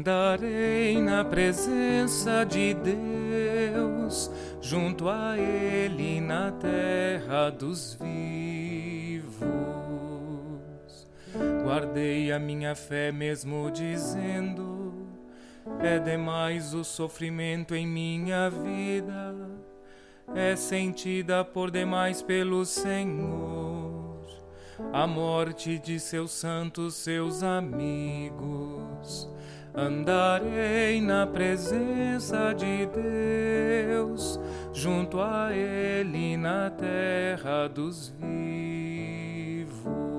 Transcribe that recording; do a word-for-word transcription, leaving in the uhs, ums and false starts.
Andarei na presença de Deus, junto a Ele na terra dos vivos. Guardei a minha fé mesmo dizendo: é demais o sofrimento em minha vida, é sentida por demais pelo Senhor a morte de seus santos, seus amigos. Andarei na presença de Deus, junto a Ele na terra dos vivos.